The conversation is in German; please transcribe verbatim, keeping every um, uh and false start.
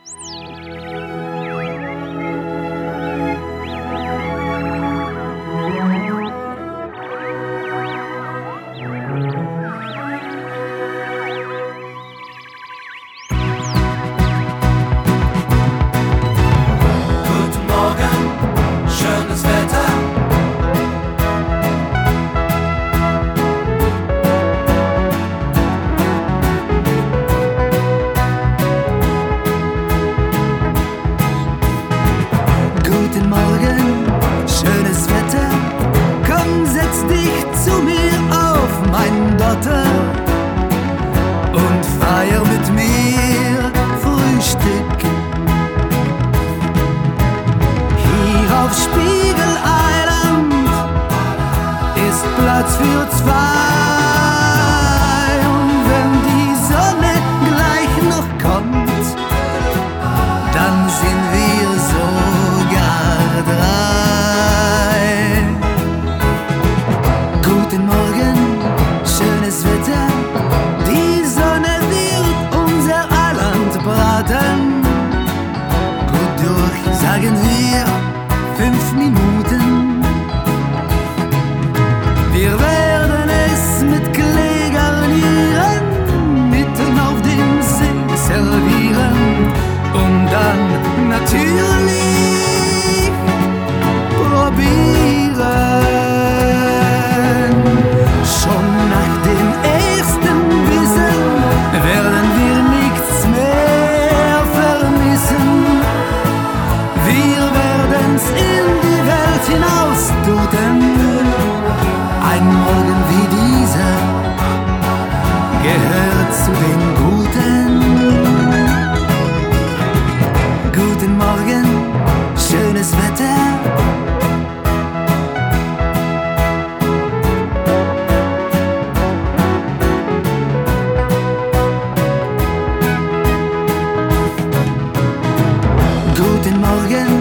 Guten Morgen, schönes Wetter, komm, setz dich zu mir auf mein Dotter und feier mit mir Frühstück. Hier auf Spiegel Island ist Platz für zwei, und wenn die Sonne gleich noch kommt, dann sind wir sogar drei. Guten Morgen, schönes Wetter, die Sonne wird unser Eiland braten. Gut durch, sagen wir, fünf Minuten. Wir werden es mit Klee garnieren, mitten auf dem See servieren und dann natürlich probieren. Schon nach dem ersten Bissen werden wir nichts mehr vermissen. Wir werden's in die Welt hinaus tuten. Ein Morgen wie dieser gehört zu den Guten. Guten Morgen, schönes Wetter. Guten Morgen,